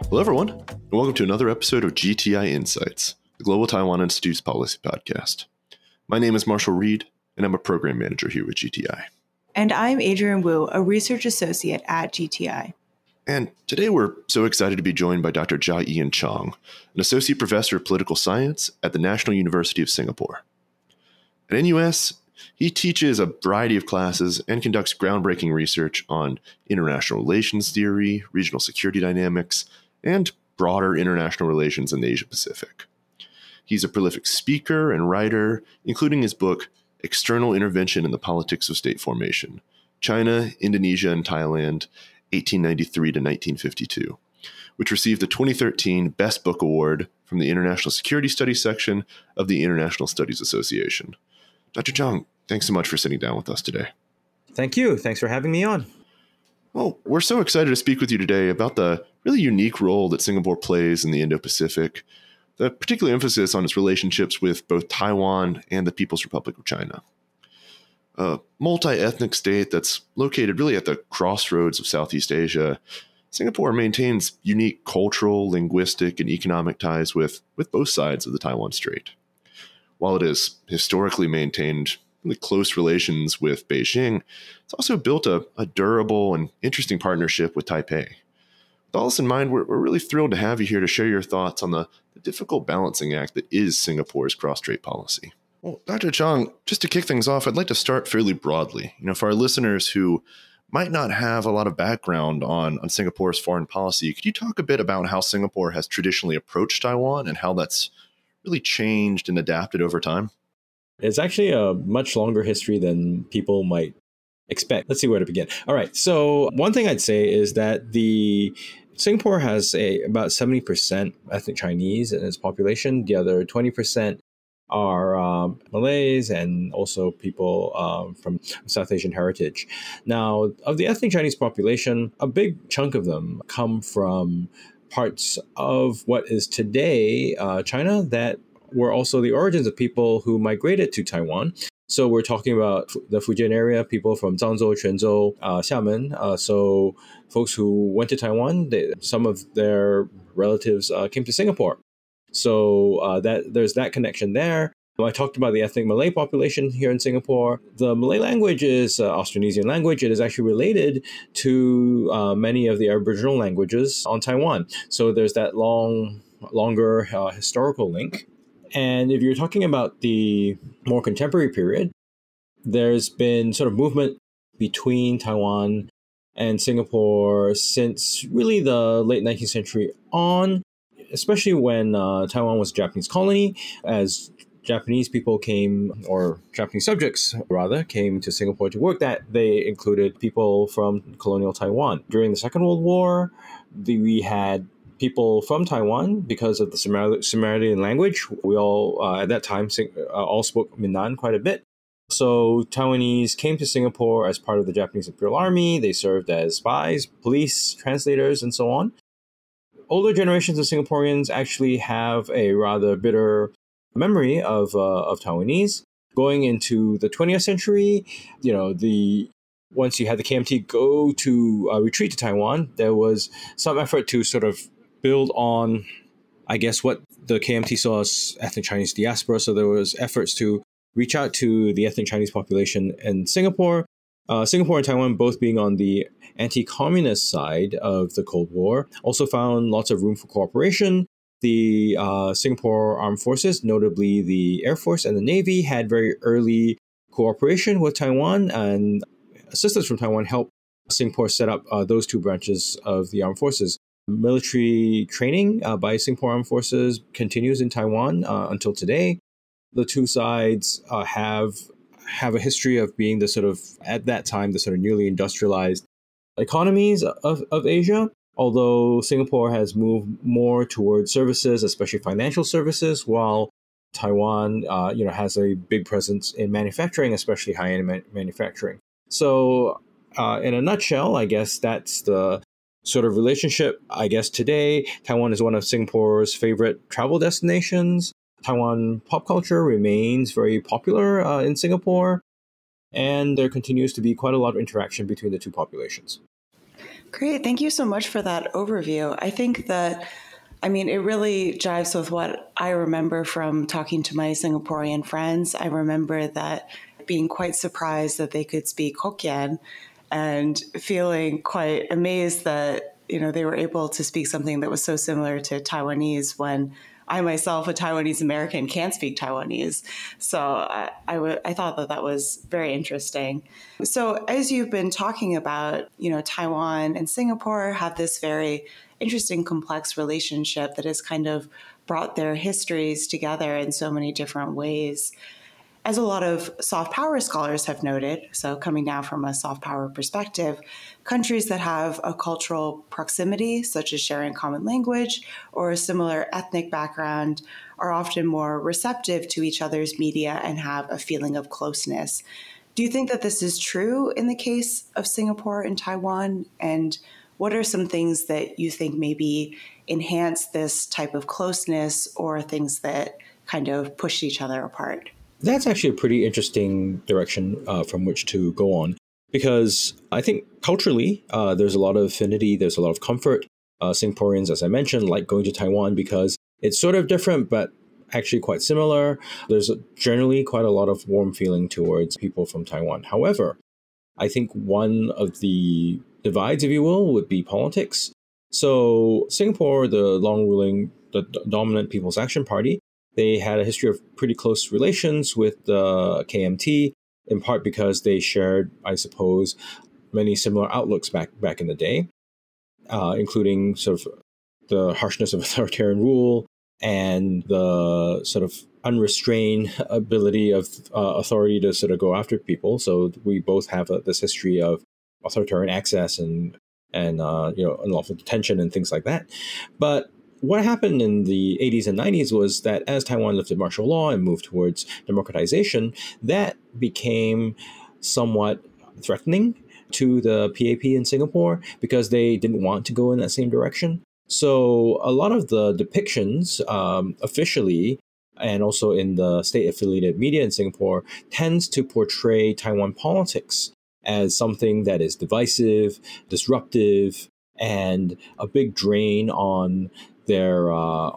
Hello, everyone, and welcome to another episode of GTI Insights, the Global Taiwan Institute's policy podcast. My name is Marshall Reed, and I'm a program manager here with GTI. And I'm Adrian Wu, a research associate at GTI. And today we're so excited to be joined by Dr. Jia-Ian Chong, an associate professor of political science at the National University of Singapore. At NUS, he teaches a variety of classes and conducts groundbreaking research on international relations theory, regional security dynamics, and broader international relations in the Asia-Pacific. He's a prolific speaker and writer, including his book, External Intervention in the Politics of State Formation, China, Indonesia, and Thailand, 1893 to 1952, which received the 2013 Best Book Award from the International Security Studies section of the International Studies Association. Dr. Chong, thanks so much for sitting down with us today. Thank you. Thanks for having me on. Well, we're so excited to speak with you today about the really unique role that Singapore plays in the Indo-Pacific, the particular emphasis on its relationships with both Taiwan and the People's Republic of China. A multi-ethnic state that's located really at the crossroads of Southeast Asia, Singapore maintains unique cultural, linguistic, and economic ties with both sides of the Taiwan Strait. While it has historically maintained really close relations with Beijing, it's also built a durable and interesting partnership with Taipei. With all this in mind, we're really thrilled to have you here to share your thoughts on the difficult balancing act that is Singapore's cross-strait policy. Well, Dr. Chong, just to kick things off, I'd like to start fairly broadly. For our listeners who might not have a lot of background on Singapore's foreign policy, could you talk a bit about how Singapore has traditionally approached Taiwan and how that's really changed and adapted over time? It's actually a much longer history than people might expect. Let's see where to begin. All right. So one thing I'd say is that Singapore has about 70% ethnic Chinese in its population. The other 20% are Malays and also people from South Asian heritage. Now, of the ethnic Chinese population, a big chunk of them come from parts of what is today China that were also the origins of people who migrated to Taiwan. So we're talking about the Fujian area, people from Zhangzhou, Quanzhou, Xiamen. So folks who went to Taiwan, some of their relatives came to Singapore. So there's that connection there. I talked about the ethnic Malay population here in Singapore. The Malay language is Austronesian language. It is actually related to many of the Aboriginal languages on Taiwan. So there's that longer historical link. And if you're talking about the more contemporary period, there's been sort of movement between Taiwan and Singapore since really the late 19th century on, especially when Taiwan was a Japanese colony. As Japanese people or Japanese subjects rather, came to Singapore to work, that they included people from colonial Taiwan. During the Second World War, we had people from Taiwan because of the Sumerian language. We all, at that time, all spoke Minnan quite a bit. So Taiwanese came to Singapore as part of the Japanese Imperial Army. They served as spies, police, translators, and so on. Older generations of Singaporeans actually have a rather bitter memory of Taiwanese. Going into the 20th century, once you had the KMT retreat to Taiwan, there was some effort to sort of build on, I guess, what the KMT saw as ethnic Chinese diaspora. So there was efforts to reach out to the ethnic Chinese population in Singapore. Singapore and Taiwan both being on the anti-communist side of the Cold War, also found lots of room for cooperation. The Singapore Armed Forces, notably the Air Force and the Navy, had very early cooperation with Taiwan, and assistance from Taiwan helped Singapore set up those two branches of the armed forces. Military training by Singapore Armed Forces continues in Taiwan until today. The two sides have a history of being at that time, the sort of newly industrialized economies of Asia. Although Singapore has moved more towards services, especially financial services, while Taiwan, has a big presence in manufacturing, especially high-end manufacturing. So, in a nutshell, I guess that's the sort of relationship. I guess today, Taiwan is one of Singapore's favorite travel destinations. Taiwan pop culture remains very popular in Singapore, and there continues to be quite a lot of interaction between the two populations. Great. Thank you so much for that overview. I think that, it really jives with what I remember from talking to my Singaporean friends. I remember that being quite surprised that they could speak Hokkien and feeling quite amazed that, they were able to speak something that was so similar to Taiwanese when I myself, a Taiwanese American, can't speak Taiwanese. So I thought that was very interesting. So as you've been talking about, Taiwan and Singapore have this very interesting, complex relationship that has kind of brought their histories together in so many different ways. As a lot of soft power scholars have noted, so coming now from a soft power perspective, countries that have a cultural proximity, such as sharing common language or a similar ethnic background, are often more receptive to each other's media and have a feeling of closeness. Do you think that this is true in the case of Singapore and Taiwan? And what are some things that you think maybe enhance this type of closeness or things that kind of push each other apart? That's actually a pretty interesting direction from which to go on, because I think culturally there's a lot of affinity, there's a lot of comfort. Singaporeans, as I mentioned, like going to Taiwan because it's sort of different, but actually quite similar. There's generally quite a lot of warm feeling towards people from Taiwan. However, I think one of the divides, if you will, would be politics. So Singapore, the dominant People's Action Party, they had a history of pretty close relations with the KMT, in part because they shared, I suppose, many similar outlooks back in the day, including sort of the harshness of authoritarian rule and the sort of unrestrained ability of authority to sort of go after people. So we both have this history of authoritarian access and unlawful detention and things like that. But what happened in the 80s and 90s was that as Taiwan lifted martial law and moved towards democratization, that became somewhat threatening to the PAP in Singapore because they didn't want to go in that same direction. So a lot of the depictions officially and also in the state-affiliated media in Singapore tends to portray Taiwan politics as something that is divisive, disruptive, and a big drain on their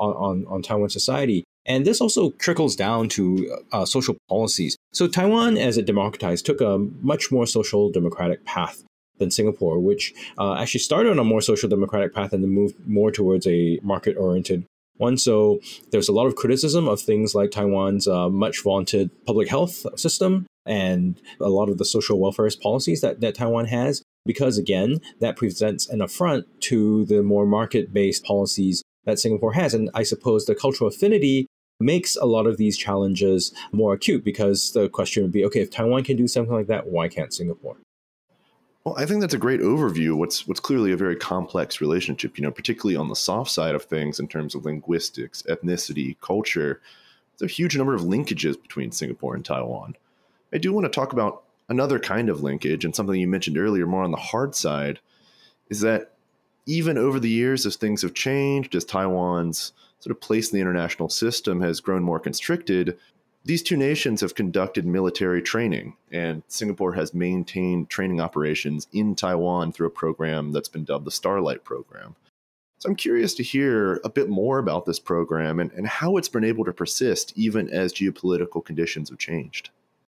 on Taiwan society. And this also trickles down to social policies. So Taiwan, as it democratized, took a much more social democratic path than Singapore, which actually started on a more social democratic path and then moved more towards a market-oriented one. So there's a lot of criticism of things like Taiwan's much vaunted public health system and a lot of the social welfare policies that Taiwan has, because again, that presents an affront to the more market-based policies that Singapore has. And I suppose the cultural affinity makes a lot of these challenges more acute, because the question would be, okay, if Taiwan can do something like that, why can't Singapore? Well, I think that's a great overview. What's clearly a very complex relationship, particularly on the soft side of things in terms of linguistics, ethnicity, culture. There's a huge number of linkages between Singapore and Taiwan. I do want to talk about another kind of linkage, and something you mentioned earlier, more on the hard side, is that even over the years, as things have changed, as Taiwan's sort of place in the international system has grown more constricted, these two nations have conducted military training, and Singapore has maintained training operations in Taiwan through a program that's been dubbed the Starlight Program. So I'm curious to hear a bit more about this program and how it's been able to persist even as geopolitical conditions have changed.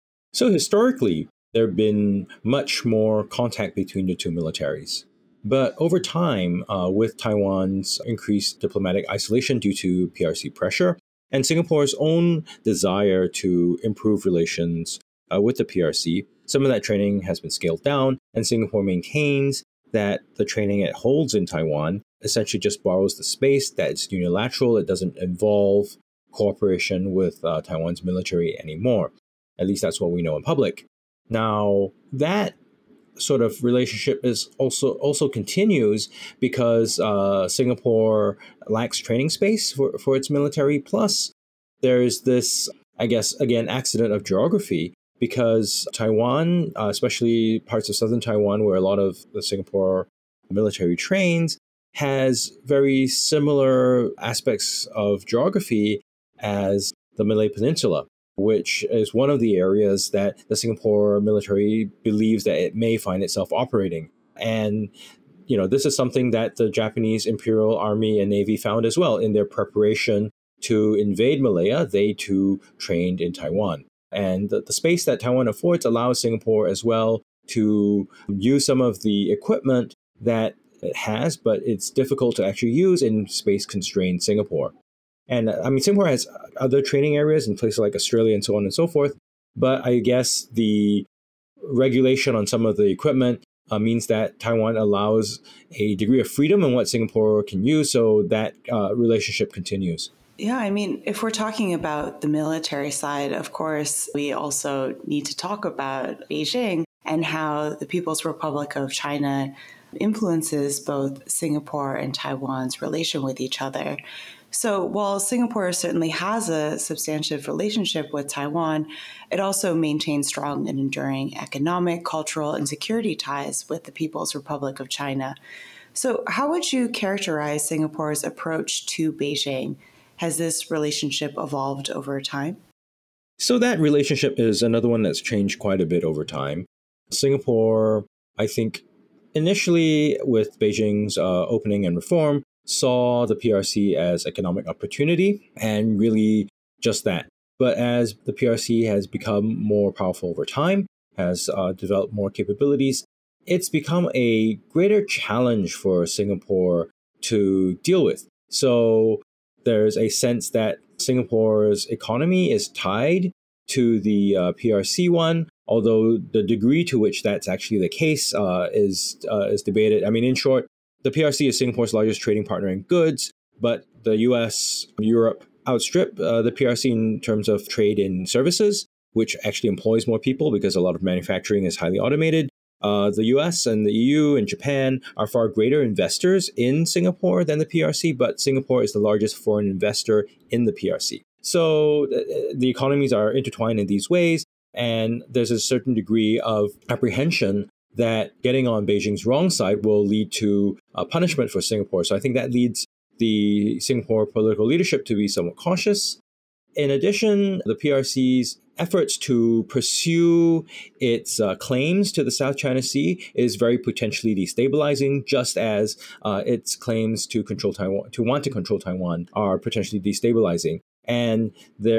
So historically, there have been much more contact between the two militaries. But over time, with Taiwan's increased diplomatic isolation due to PRC pressure, and Singapore's own desire to improve relations with the PRC, some of that training has been scaled down, and Singapore maintains that the training it holds in Taiwan essentially just borrows the space, that it's unilateral, it doesn't involve cooperation with Taiwan's military anymore. At least that's what we know in public. Now, that sort of relationship is also continues because Singapore lacks training space for its military. Plus, there's this, I guess, again, accident of geography, because Taiwan, especially parts of southern Taiwan where a lot of the Singapore military trains, has very similar aspects of geography as the Malay Peninsula, which is one of the areas that the Singapore military believes that it may find itself operating. And, this is something that the Japanese Imperial Army and Navy found as well in their preparation to invade Malaya. They too trained in Taiwan. And the space that Taiwan affords allows Singapore as well to use some of the equipment that it has, but it's difficult to actually use in space-constrained Singapore. And Singapore has other training areas in places like Australia and so on and so forth. But I guess the regulation on some of the equipment means that Taiwan allows a degree of freedom in what Singapore can use, so that relationship continues. Yeah, if we're talking about the military side, of course, we also need to talk about Beijing and how the People's Republic of China influences both Singapore and Taiwan's relation with each other. So while Singapore certainly has a substantive relationship with Taiwan, it also maintains strong and enduring economic, cultural, and security ties with the People's Republic of China. So how would you characterize Singapore's approach to Beijing? Has this relationship evolved over time? So that relationship is another one that's changed quite a bit over time. Singapore, I think, initially with Beijing's opening and reform, saw the PRC as economic opportunity and really just that. But as the PRC has become more powerful over time, has developed more capabilities, it's become a greater challenge for Singapore to deal with. So there's a sense that Singapore's economy is tied to the PRC one, although the degree to which that's actually the case is debated. In short, the PRC is Singapore's largest trading partner in goods, but the US, Europe outstrip the PRC in terms of trade in services, which actually employs more people because a lot of manufacturing is highly automated. The US and the EU and Japan are far greater investors in Singapore than the PRC, but Singapore is the largest foreign investor in the PRC. So the economies are intertwined in these ways, and there's a certain degree of apprehension that getting on Beijing's wrong side will lead to punishment for Singapore. So I think that leads the Singapore political leadership to be somewhat cautious. In addition, the PRC's efforts to pursue its claims to the South China Sea is very potentially destabilizing, just as its claims to want to control Taiwan are potentially destabilizing. And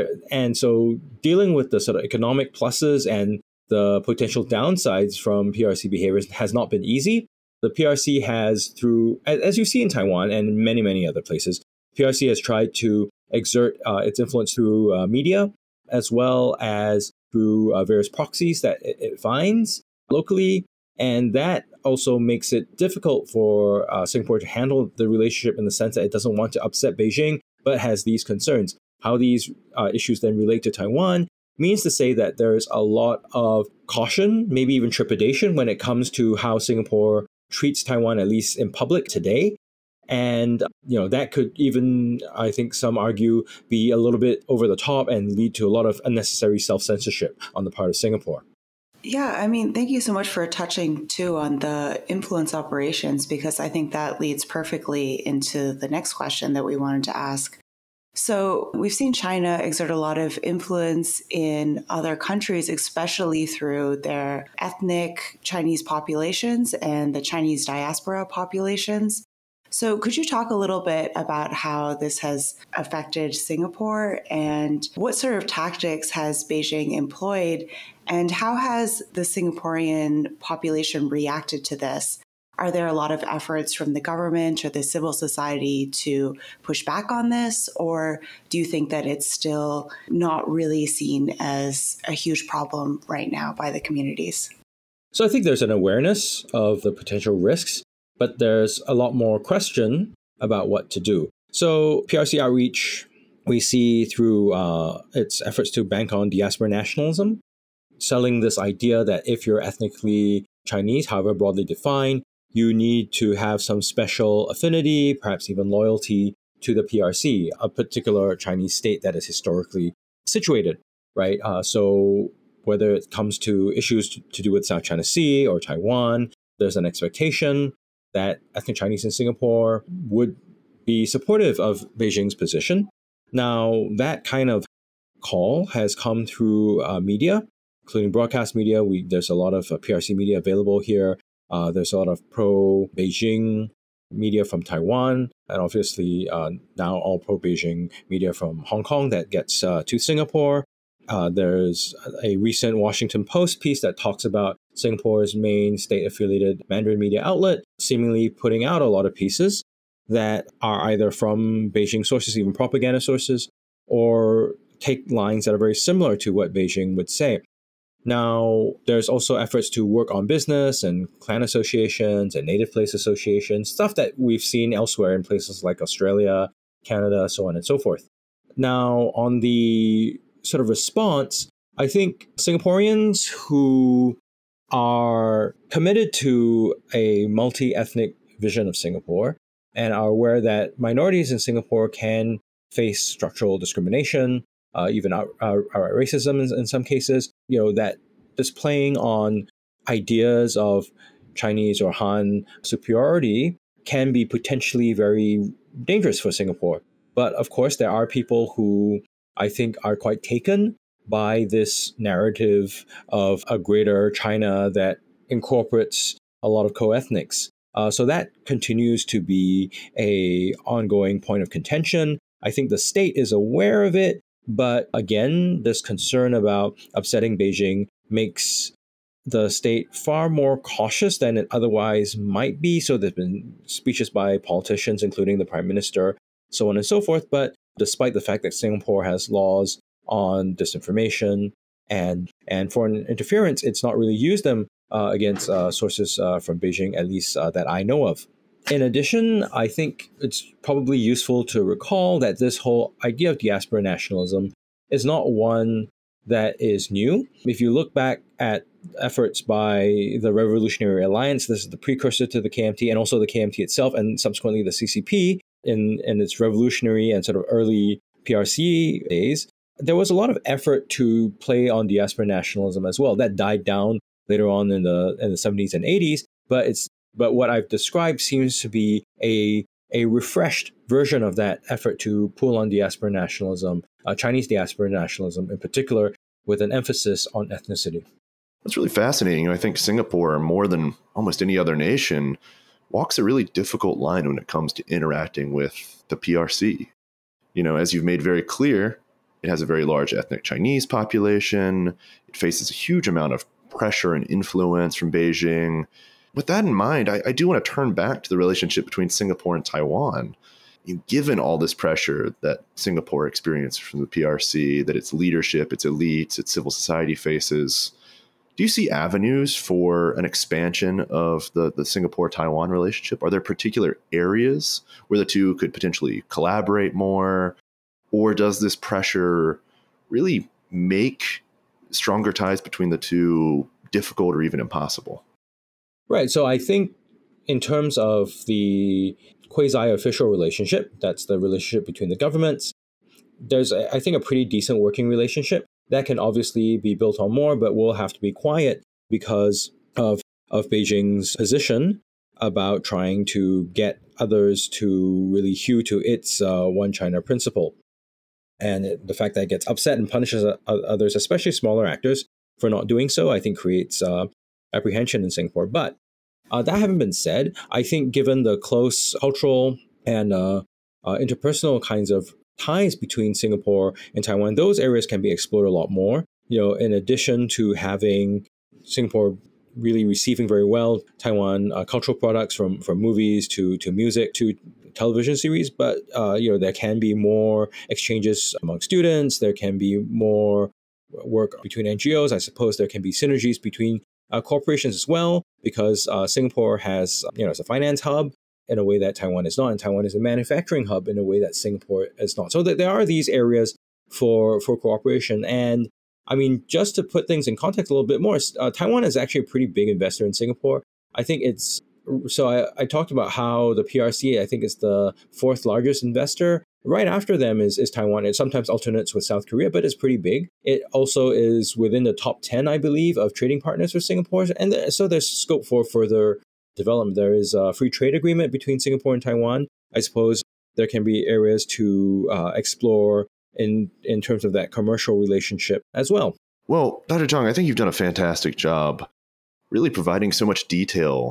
so dealing with the sort of economic pluses and the potential downsides from PRC behaviors has not been easy. The PRC has, through, as you see in Taiwan and many, many other places, PRC has tried to exert its influence through media, as well as through various proxies that it finds locally. And that also makes it difficult for Singapore to handle the relationship in the sense that it doesn't want to upset Beijing, but has these concerns. How these issues then relate to Taiwan means to say that there's a lot of caution, maybe even trepidation when it comes to how Singapore treats Taiwan, at least in public today. And, that could even, I think some argue, be a little bit over the top and lead to a lot of unnecessary self-censorship on the part of Singapore. Yeah, thank you so much for touching too on the influence operations, because I think that leads perfectly into the next question that we wanted to ask. So we've seen China exert a lot of influence in other countries, especially through their ethnic Chinese populations and the Chinese diaspora populations. So could you talk a little bit about how this has affected Singapore and what sort of tactics has Beijing employed, and how has the Singaporean population reacted to this? Are there a lot of efforts from the government or the civil society to push back on this, or do you think that it's still not really seen as a huge problem right now by the communities? So I think there's an awareness of the potential risks, but there's a lot more question about what to do. So PRC outreach, we see through its efforts to bank on diaspora nationalism, selling this idea that if you're ethnically Chinese, however broadly defined, you need to have some special affinity, perhaps even loyalty to the PRC, a particular Chinese state that is historically situated, right? So whether it comes to issues to do with South China Sea or Taiwan, there's an expectation that ethnic Chinese in Singapore would be supportive of Beijing's position. Now, that kind of call has come through media, including broadcast media. There's a lot of PRC media available here. There's a lot of pro-Beijing media from Taiwan, and obviously now all pro-Beijing media from Hong Kong that gets to Singapore. There's a recent Washington Post piece that talks about Singapore's main state-affiliated Mandarin media outlet seemingly putting out a lot of pieces that are either from Beijing sources, even propaganda sources, or take lines that are very similar to what Beijing would say. Now, there's also efforts to work on business and clan associations and native place associations, stuff that we've seen elsewhere in places like Australia, Canada, so on and so forth. Now, on the sort of response, I think Singaporeans who are committed to a multi-ethnic vision of Singapore and are aware that minorities in Singapore can face structural discrimination, even racism in some cases, that displaying on ideas of Chinese or Han superiority can be potentially very dangerous for Singapore. But of course, there are people who I think are quite taken by this narrative of a greater China that incorporates a lot of co-ethnics. So that continues to be an ongoing point of contention. I think the state is aware of it, but again, this concern about upsetting Beijing makes the state far more cautious than it otherwise might be. So there's been speeches by politicians, including the Prime Minister, so on and so forth. But despite the fact that Singapore has laws on disinformation and foreign interference, it's not really used them against sources from Beijing, at least that I know of. In addition, I think it's probably useful to recall that this whole idea of diaspora nationalism is not one that is new. If you look back at efforts by the Revolutionary Alliance, this is the precursor to the KMT and also the KMT itself, and subsequently the CCP in its revolutionary and sort of early PRC days, there was a lot of effort to play on diaspora nationalism as well. That died down later on in the 70s and 80s, but what I've described seems to be a refreshed version of that effort to pull on diaspora nationalism, Chinese diaspora nationalism in particular, with an emphasis on ethnicity. That's really fascinating. I think Singapore, more than almost any other nation, walks a really difficult line when it comes to interacting with the PRC. As you've made very clear, it has a very large ethnic Chinese population. It faces a huge amount of pressure and influence from Beijing. With that in mind, I do want to turn back to the relationship between Singapore and Taiwan. Given all this pressure that Singapore experienced from the PRC, that its leadership, its elites, its civil society faces, do you see avenues for an expansion of the Singapore-Taiwan relationship? Are there particular areas where the two could potentially collaborate more? Or does this pressure really make stronger ties between the two difficult or even impossible? Right. So I think in terms of the quasi-official relationship, that's the relationship between the governments, there's, I think, a pretty decent working relationship. That can obviously be built on more, but will have to be quiet because of Beijing's position about trying to get others to really hew to its one China principle. And the fact that it gets upset and punishes others, especially smaller actors, for not doing so, I think creates apprehension in Singapore. But that having been said, I think given the close cultural and interpersonal kinds of ties between Singapore and Taiwan, those areas can be explored a lot more. In addition to having Singapore really receiving very well Taiwan cultural products from movies to music to television series, but there can be more exchanges among students. There can be more work between NGOs. I suppose there can be synergies between corporations as well, because Singapore has, it's a finance hub in a way that Taiwan is not, and Taiwan is a manufacturing hub in a way that Singapore is not. So there are these areas for cooperation. And I mean, just to put things in context a little bit more, Taiwan is actually a pretty big investor in Singapore. I think I talked about how the PRC, I think, is the fourth largest investor. Right after them is Taiwan. It sometimes alternates with South Korea, but it's pretty big. It also is within the top 10, I believe, of trading partners for Singapore. And so there's scope for further development. There is a free trade agreement between Singapore and Taiwan. I suppose there can be areas to explore in terms of that commercial relationship as well. Well, Dr. Zhang, I think you've done a fantastic job really providing so much detail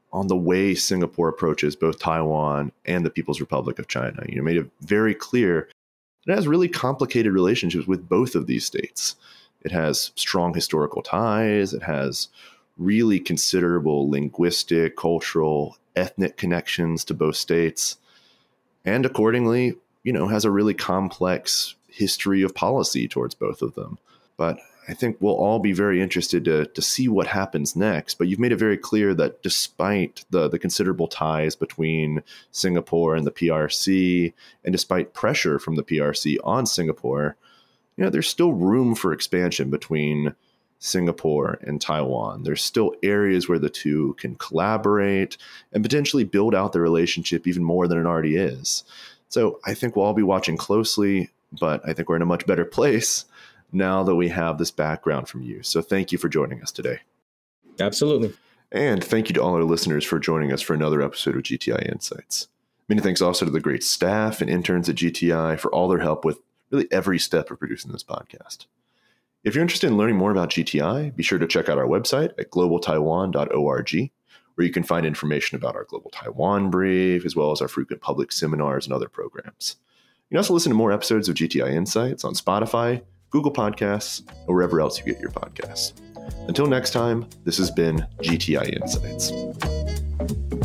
on the way Singapore approaches both Taiwan and the People's Republic of China. Made it very clear it has really complicated relationships with both of these states. It has strong historical ties. It has really considerable linguistic, cultural, ethnic connections to both states. And accordingly, has a really complex history of policy towards both of them. But I think we'll all be very interested to see what happens next. But you've made it very clear that despite the considerable ties between Singapore and the PRC, and despite pressure from the PRC on Singapore, there's still room for expansion between Singapore and Taiwan. There's still areas where the two can collaborate and potentially build out the relationship even more than it already is. So I think we'll all be watching closely, but I think we're in a much better place now that we have this background from you. So thank you for joining us today. Absolutely. And thank you to all our listeners for joining us for another episode of GTI Insights. Many thanks also to the great staff and interns at GTI for all their help with really every step of producing this podcast. If you're interested in learning more about GTI, be sure to check out our website at globaltaiwan.org, where you can find information about our Global Taiwan Brief, as well as our frequent public seminars and other programs. You can also listen to more episodes of GTI Insights on Spotify, Google Podcasts, or wherever else you get your podcasts. Until next time, this has been GTI Insights.